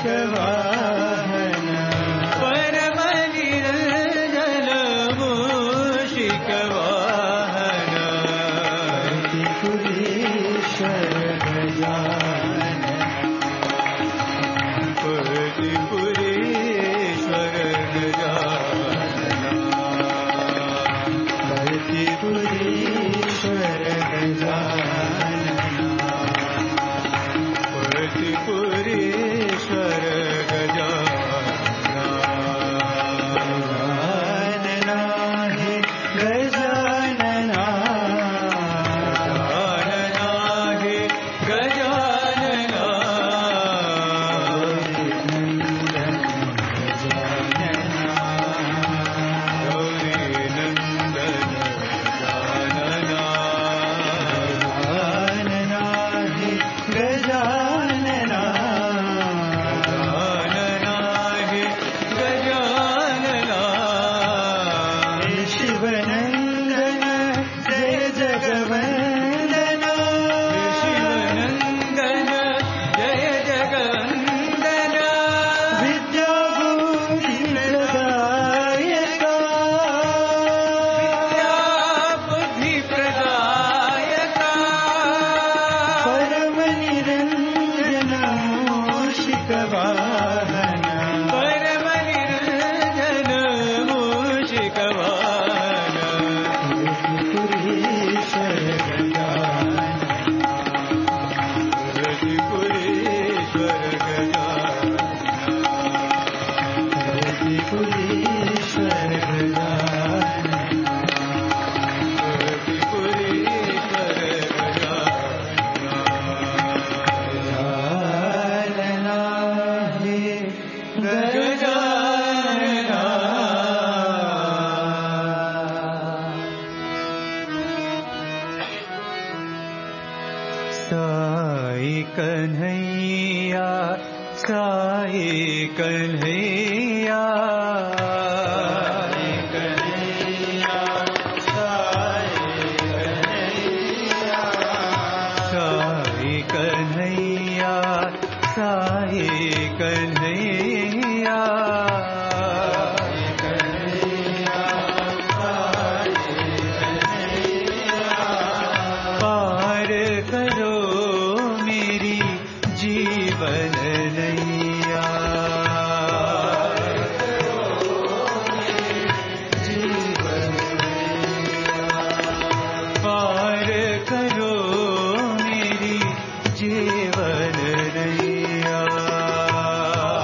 जीवन नैया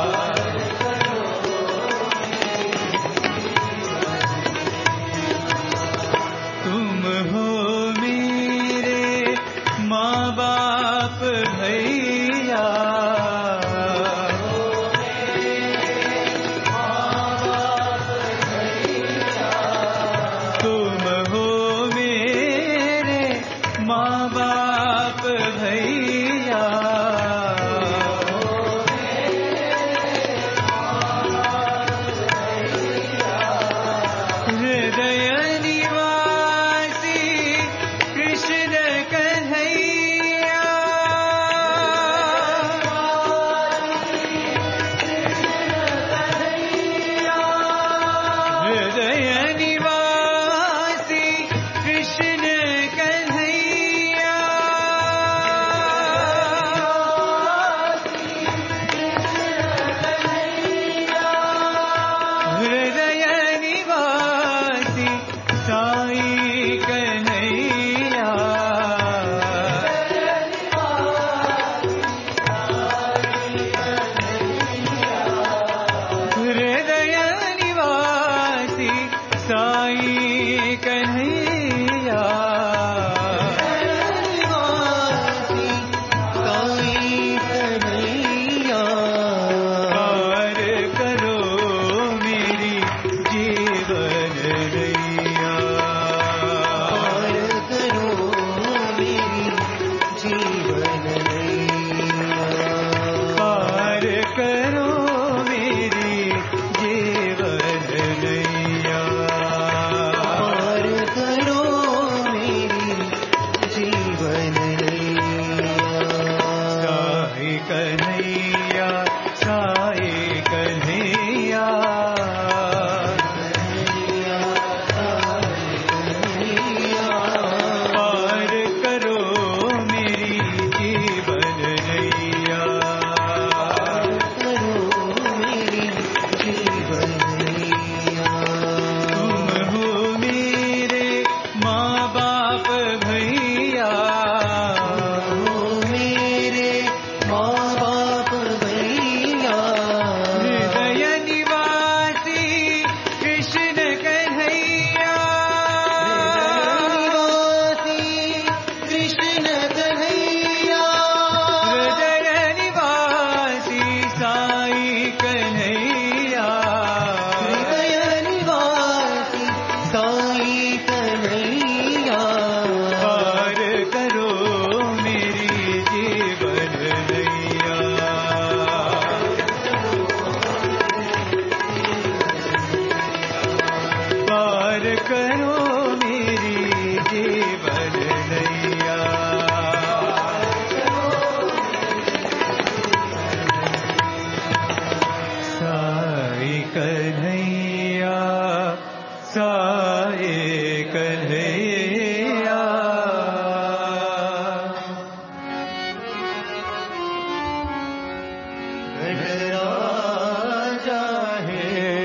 राजा हे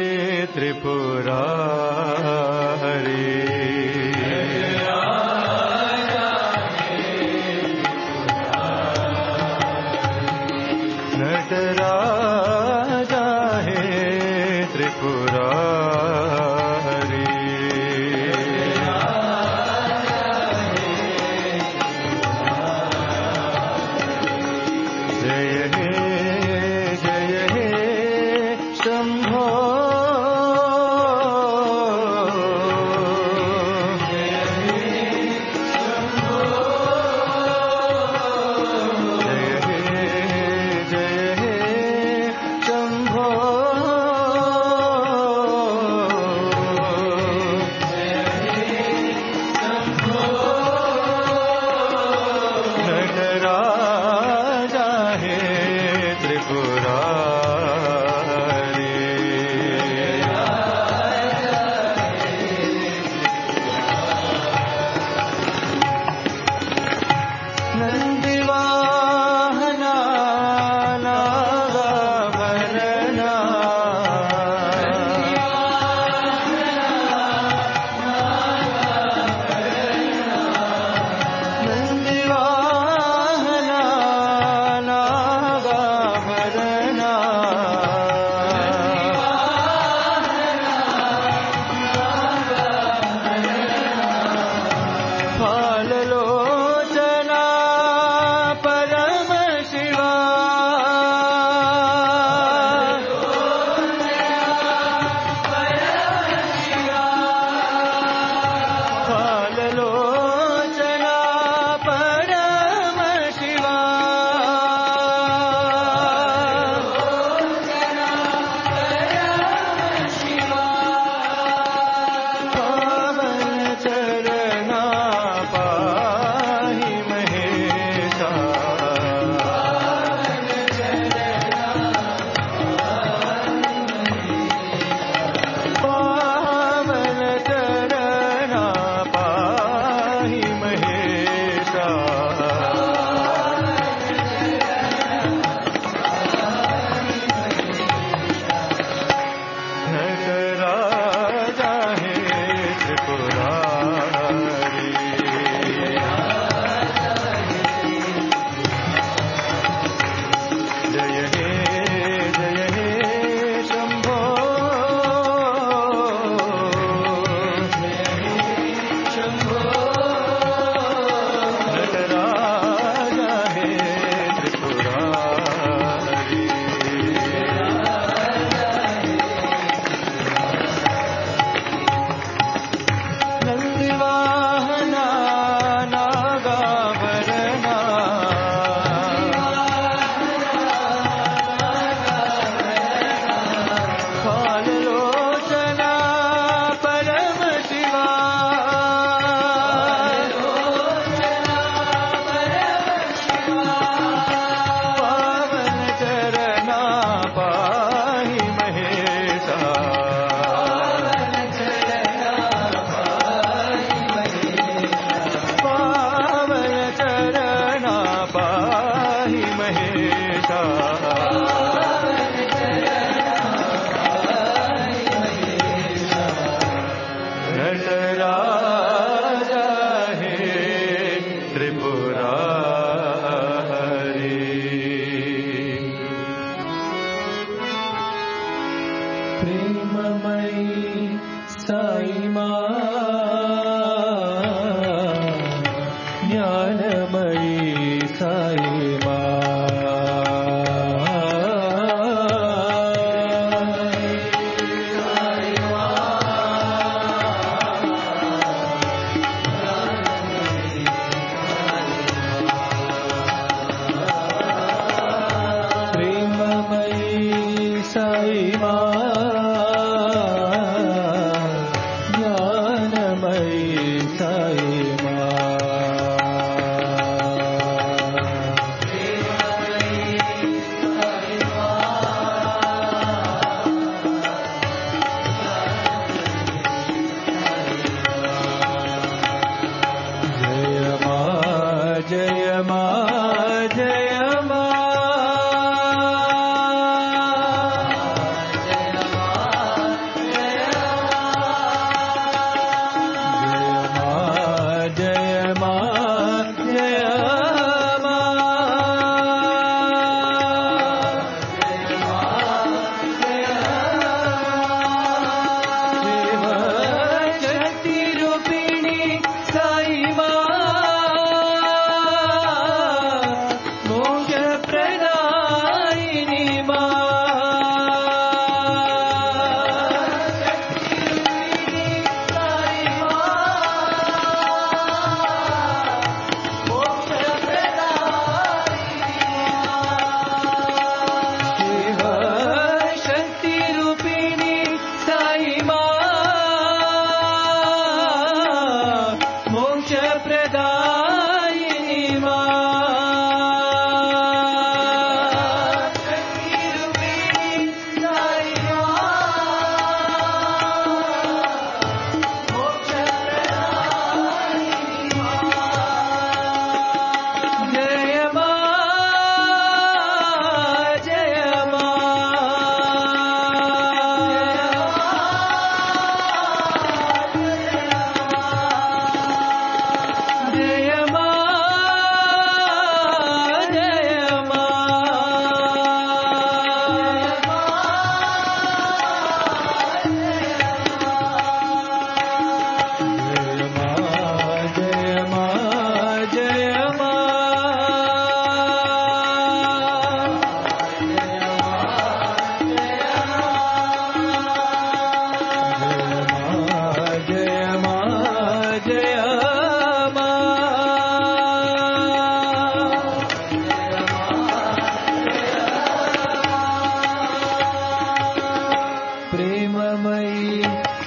त्रिपुरारी, नटराजा हे त्रिपुरारी, जय हे शंभो,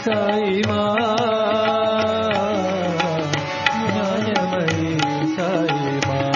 साई माँ ज्ञानमयी साई माँ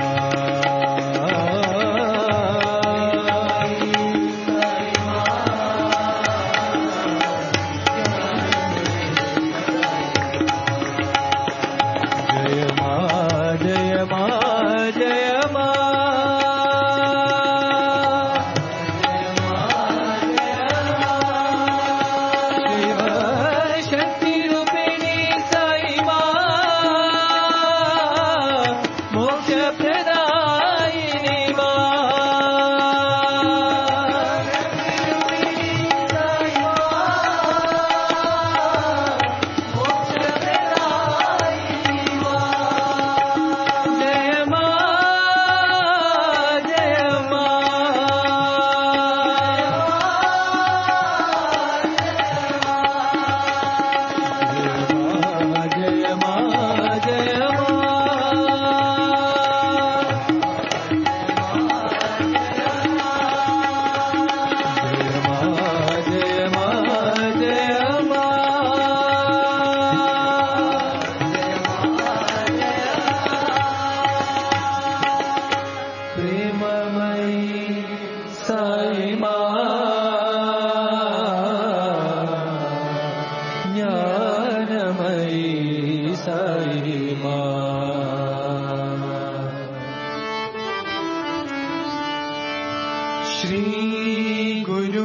श्री गुरु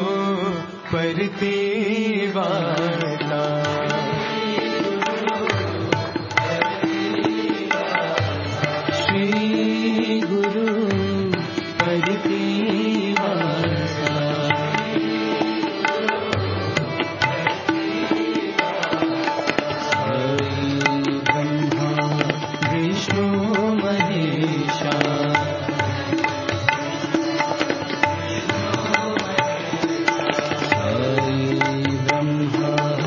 परतेवाना श्री गुरु परतेवाना ब्रह्मा विष्णु महेशा ब्रह्मा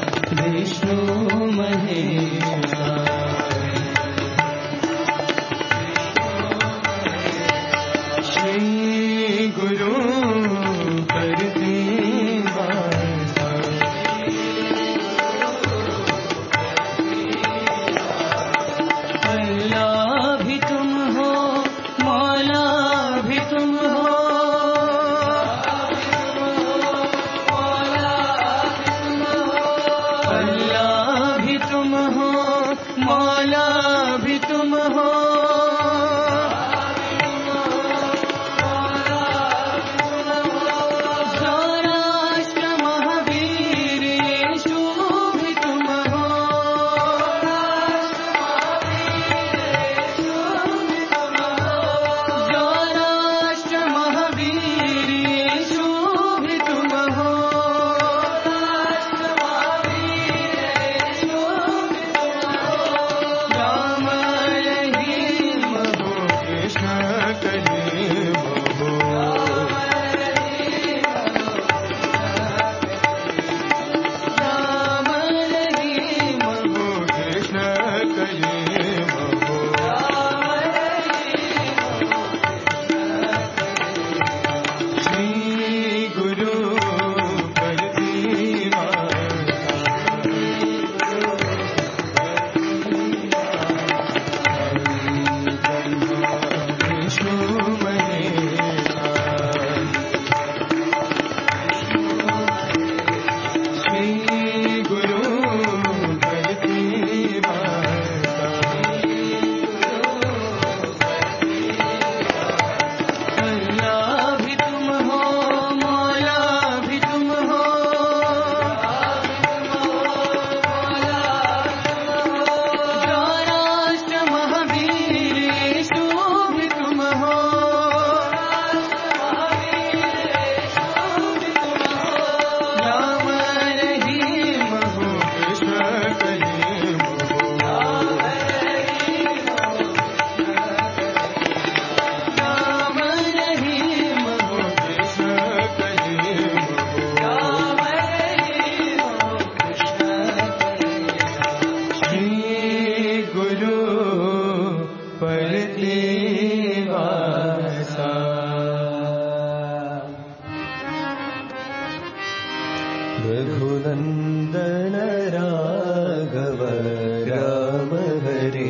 रघुनंदन राघव राम हरे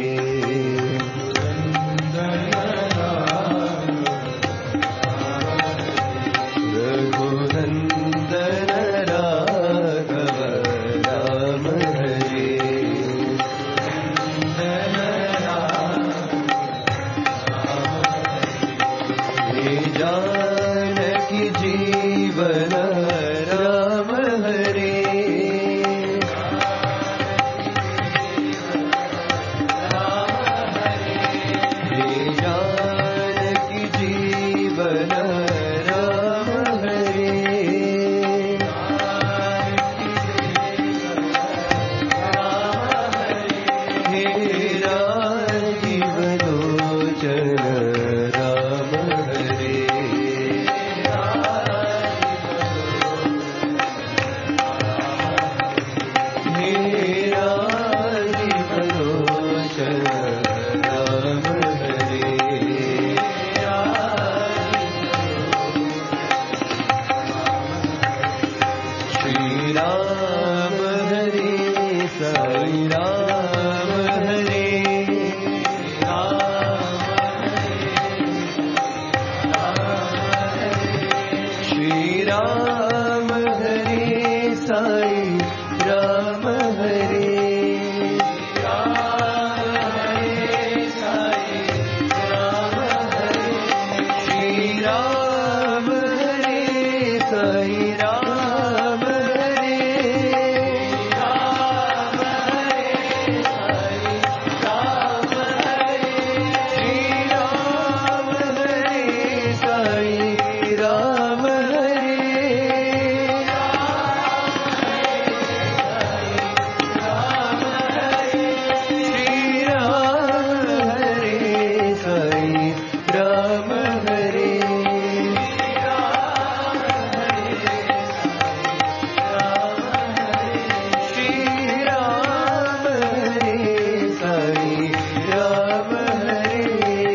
रघुनंदन राघव राम हरे हे जानकी जीवन राम हरे हे जानकी जीवन राम हरे हे राजीव लोचन राम हरे हे राजीव लोचन राम हरे श्री राम हरे साई राम हरे श्री राम हरे साई राम हरे श्री राम हरे साई राम हरे श्री राम हरे साई राम हरे श्री राम हरे साई राम हरे श्री राम हरे साई राम हरे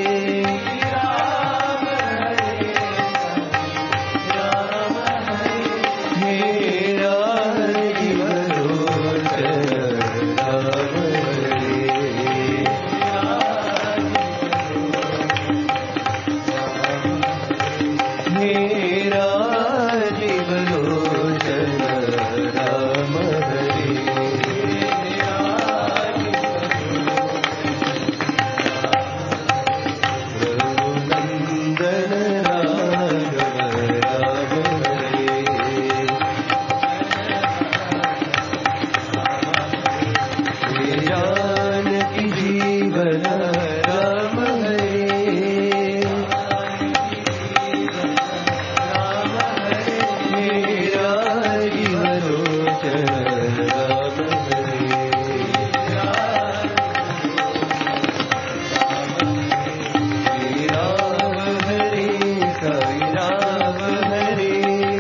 हे राजीव लोचन राम हरे हे राजीव लोचन राम हरे रघुनंदन राघव राम हरे हे जानकी जीवन राम हरे हे राजीव लोचन राम हरे श्री राम हरे साई राम हरे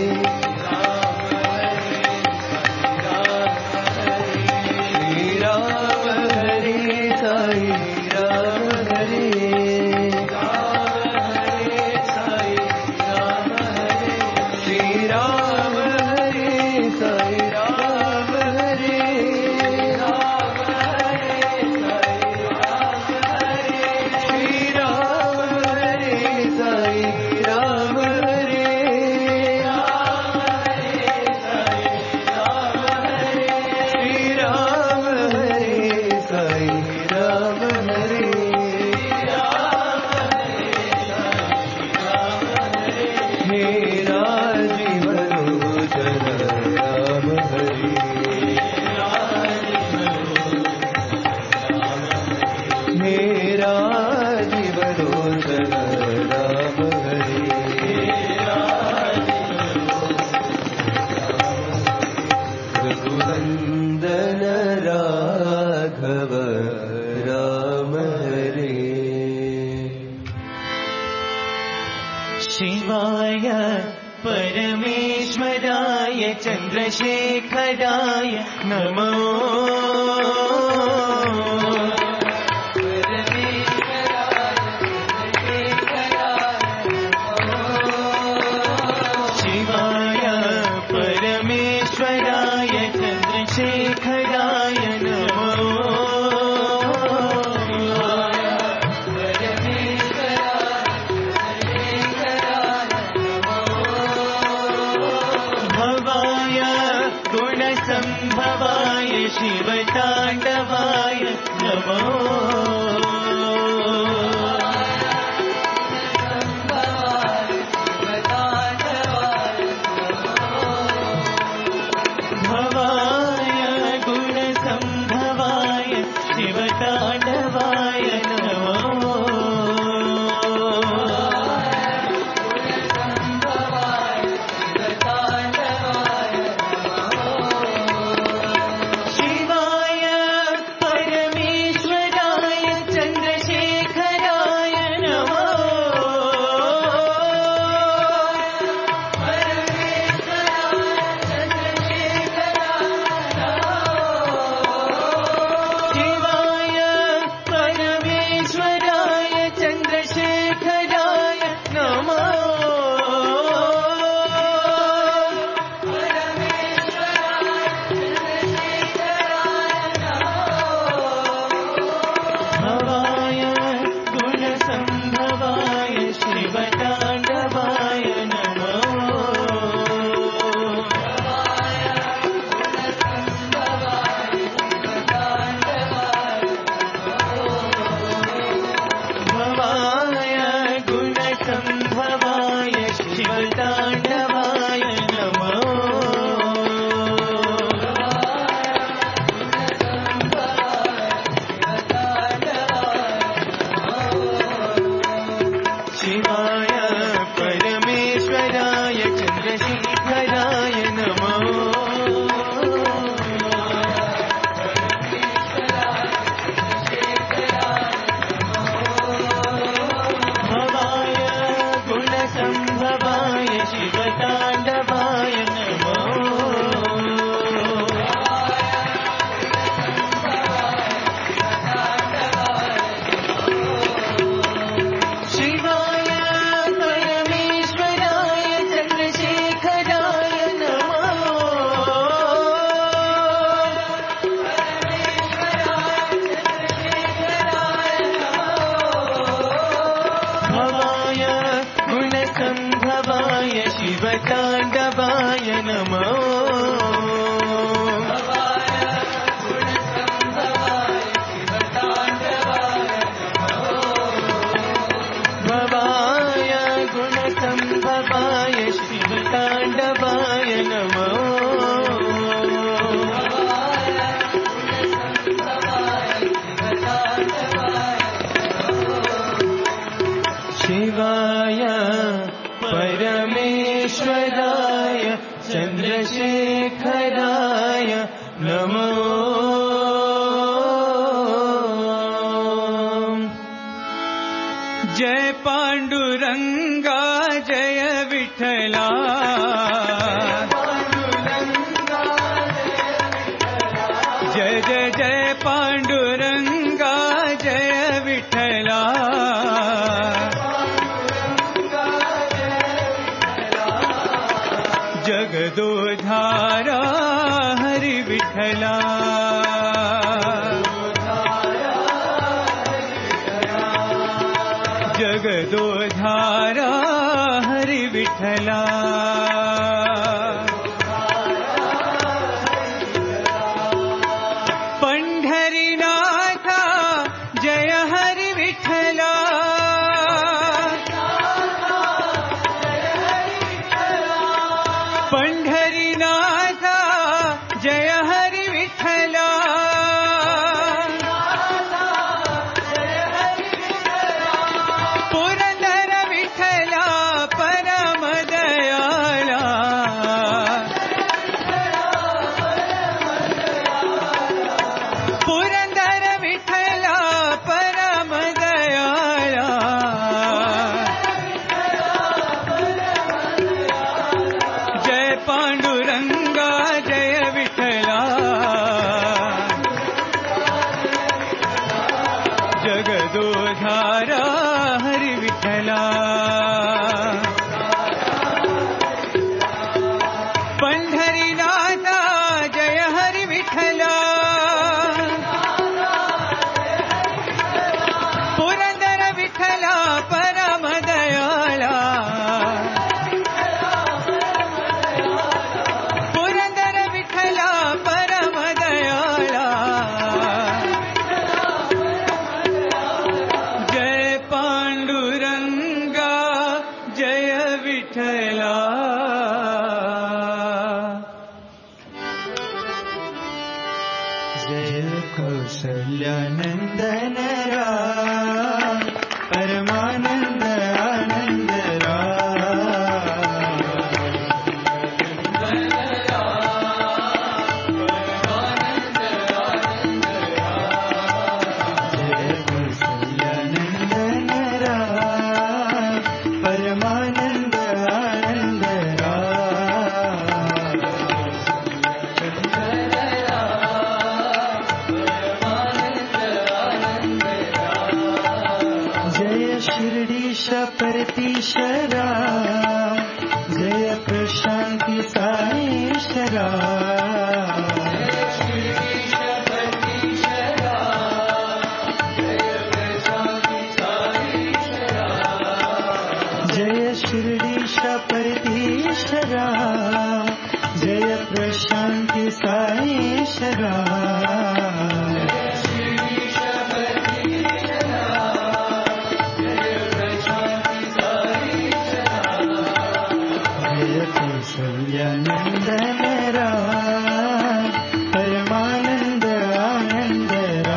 श्री राम हरे साई राम हरे श्री राम हरे साई राम हरे श्री राम हरे साई राम हरे श्री राम हरे साई राम हरे हे राजीव लोचन राम हरे हे राजीव लोचन राम हरे रघुनंदन राघव राम हरे शिवाय परमेश्वराय चन्द्रशेखराय नमो शिवाय परमेश्वराय गुणसम्भवाय शिवताण्डवाय नमो शिवाय परमेश्वराय चन्द्रशेखराय नमो जय पाण्डुरङ्गा जय विठ्ठला जय जय जय पाण्डुरङ्गा जय विठ्ठला जगदोधारा हरि विठ्ठला जगदोधारा हरि विठ्ठला पंढरीनाथा जय हरि विठ्ठला पंढरीनाथा जय हरि विठ्ठला पुरंदर विठ्ठला परम दयाला पुरंदर विठ्ठला परम दयाला जय पांडुरंगा जय विठ्ठला जगदोधारा हरि विठ्ठला पंढरीनाथा जय हरि विठ्ठला पुरंदर विठ्ठला परम दयाला कौसल्यानंदन राम परमानंद आनंद परतीशरा जय प्रशांति साईशरा जय शिरडीश परतीशरा जय प्रशांति साईशरा कौसल्यानंदन राम परमानंद आनंद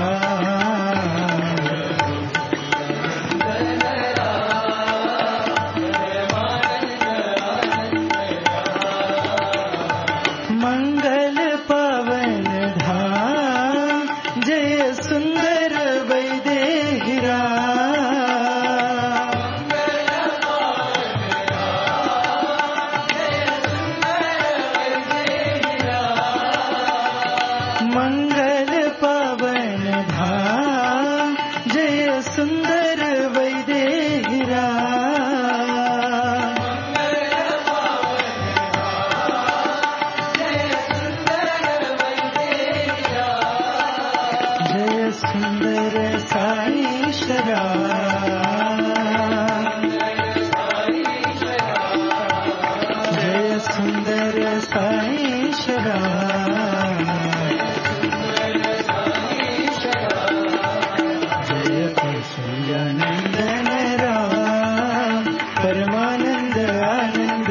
मंगल पावन धाम जय सुंदर वैदेहिरा मंगल पावन धाम जय सुंदर वैदेहिरा जय सुंदर साईशरा जय सुंदर साईशरा कौसल्यानंदन राम परमानंद आनंद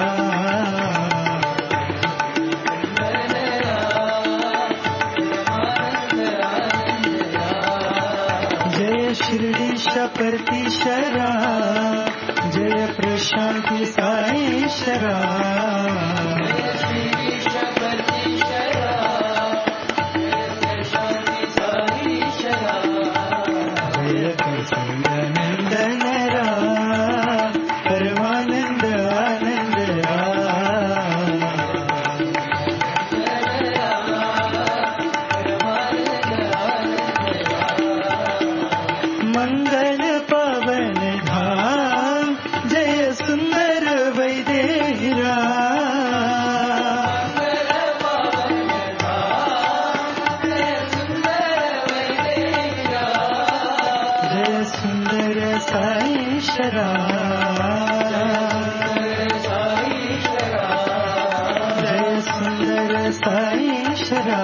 जय शिरडीश परतीशरा जय प्रशांति साईशरा कौसल्यानंदन राम परमानंद आनंद मंगल पावन धाम जय सुंदर वैदेहिरा जय सुंदर साईशरा जय सुंदर साईशरा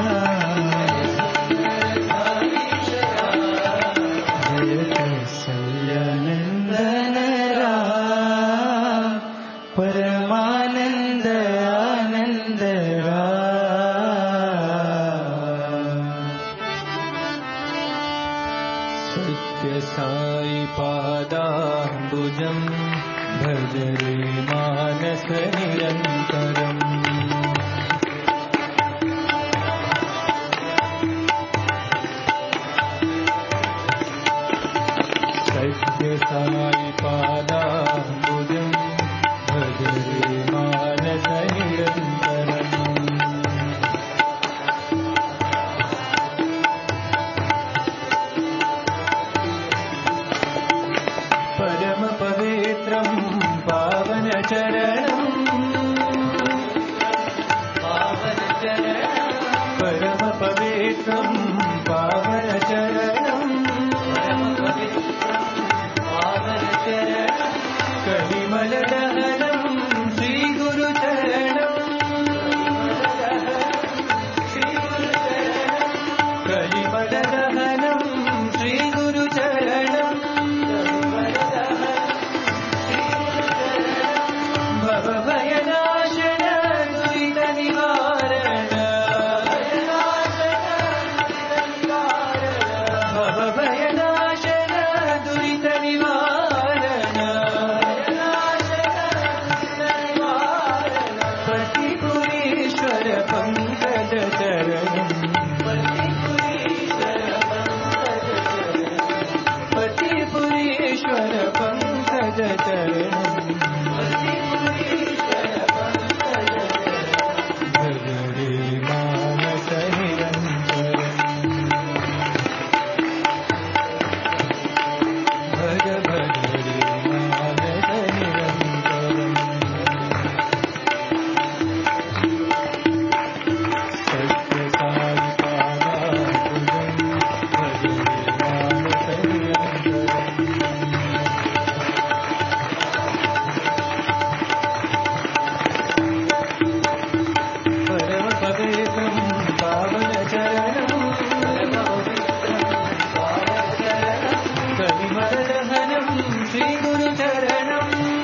जय कौसल्यानंदन राम परमानंद आनंद सत्य साई पादाम्बुजं भज रे मानस निरन्तरम् सत्य साई पादाम्बुजं भज रे मानस निरन्तरम् परम पवित्रं पावन चरणं परम पवित्रं पावन चरणं कलिमल दहनं श्री गुरु चरणं कलिमल दहनं श्री गुरु चरणं भवभयनाशन दुरित निवारण पंकज चरणं पतिपुरीश्वर पंकज चरणं भजरे मानस निरन्तरं भज भजरे मानस निरन्तरं सत्य सारिकानाथुजं भजरे मानस निरन्तरं परम पवित्रं पावन चरणं कलिमलदहनं श्री गुरु चरणं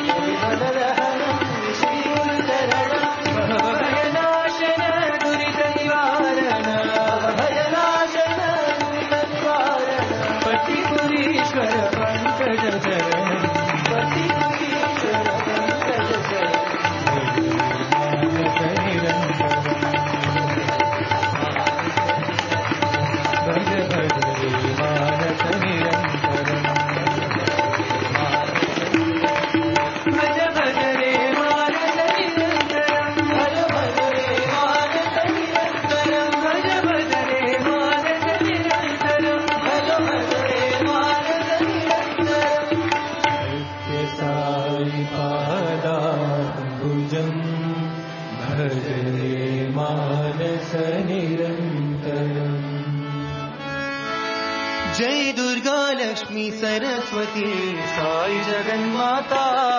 भयनाशन दुरित निवारण पतिपुरीश्वर पंकज चरणं पतिपुरीश्वर पंकज भज भजरे मानस निरन्तरं भज भजरे मानस निरन्तरं भज भजरे मानस निरन्तरं भज भजरे मानस निरन्तरं नित्य साई पादाम्बुजं भजरे मानस निरन्तरम् जय दुर्गा लक्ष्मी सरस्वती साई जगन्माता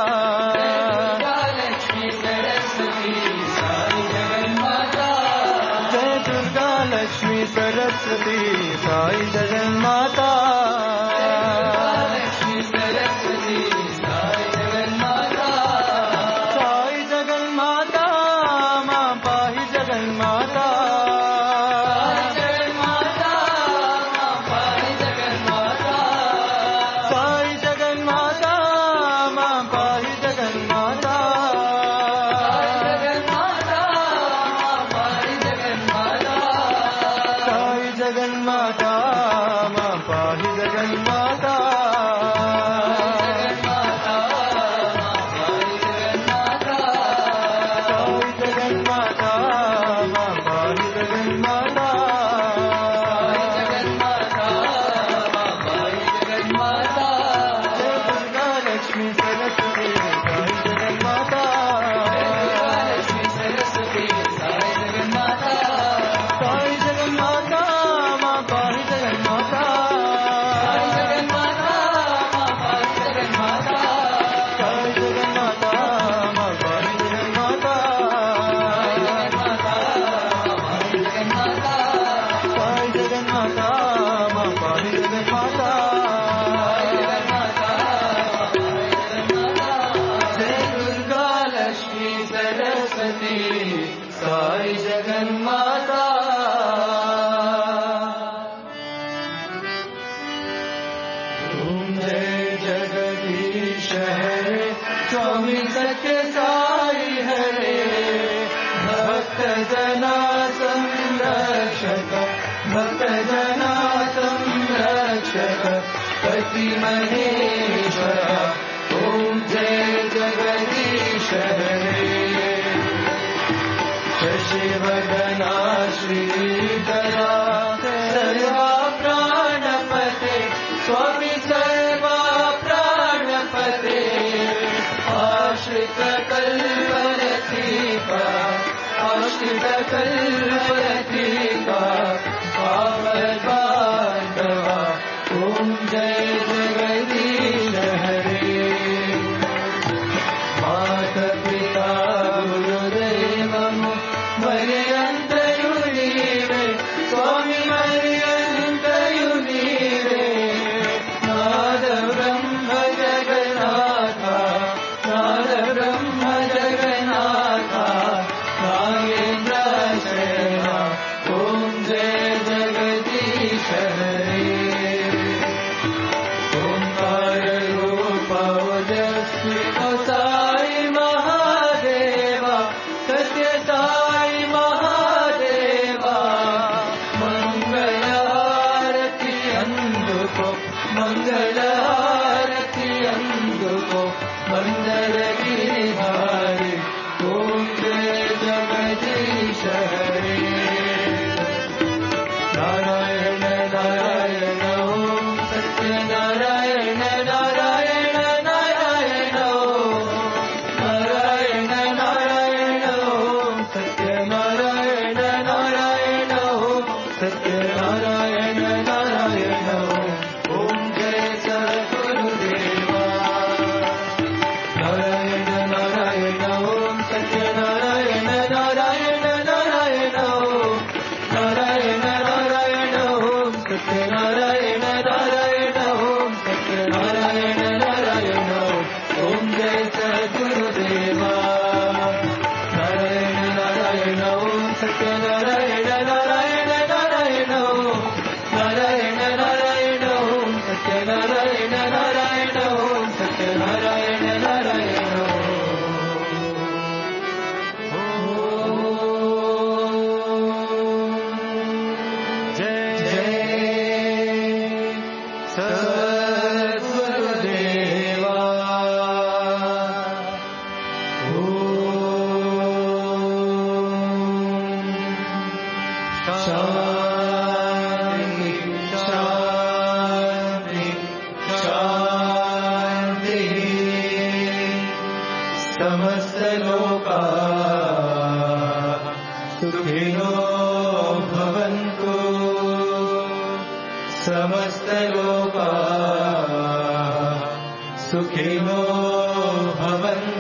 लक्ष्मी सरस्वती साई जगन्माता जय दुर्गा लक्ष्मी सरस्वती साई जगन्माता लक्ष्मी सरस्वती साई जगन्माता साई जगन्माता मां पाहि जगन्माता साई जगन्माता मां पाहि जगन्माता साई जगन्माता मां पाहि जगन्माता साई जगन्माता मां पाहि जगन्माता जय दुर्गा लक्ष्मी सरस्वती साई जगन्माता लक्ष्मी सरस्वती साई जगन्माता साई जगन्माता मां पाहि जगन्माता साई जगन्माता मां पाहि जगन्माता साई जगन्माता मां पाहि जगन्माता साई जगन्माता मां पाहि जगन्माता जय दुर्गा लक्ष्मी सरस्वती साई जगन्माता ओम जय जगदीश हरे स्वामी सत्य साई हरे भक्त जना संरक्षक भक्त जना संरक्षक पति महेश्वर ओम जय जगदीश हरे शशिवदना श्रीधरा सर्वा प्राणपते स्वामी सर्वा प्राणपते आश्रित कल्परतिका आश्रित कल्परतिका पावनबान्धवा ओम जय जगदीश हरे माता पिता गुरुदेवं मर्यन्तयु नीवे स्वामी मर्यन्तयु नीवे नाद ब्रह्म जगन्नाथा नाद ब्रह्म जगन्नाथा नागेन्द्र शरण సత్యనారాయణ నారాయణ నారాయణ ఓం నారాయణ నారాయణ ఓం సత్యనారాయణ నారాయణ ఓం సత్యనారాయణ నారాయణ జయ జయ సద్గురుదేవా శాంతి శాంతి శాంతి సమస్త లోకా సుఖినో భవంతు సమస్త లోకా సుఖినో భవంతు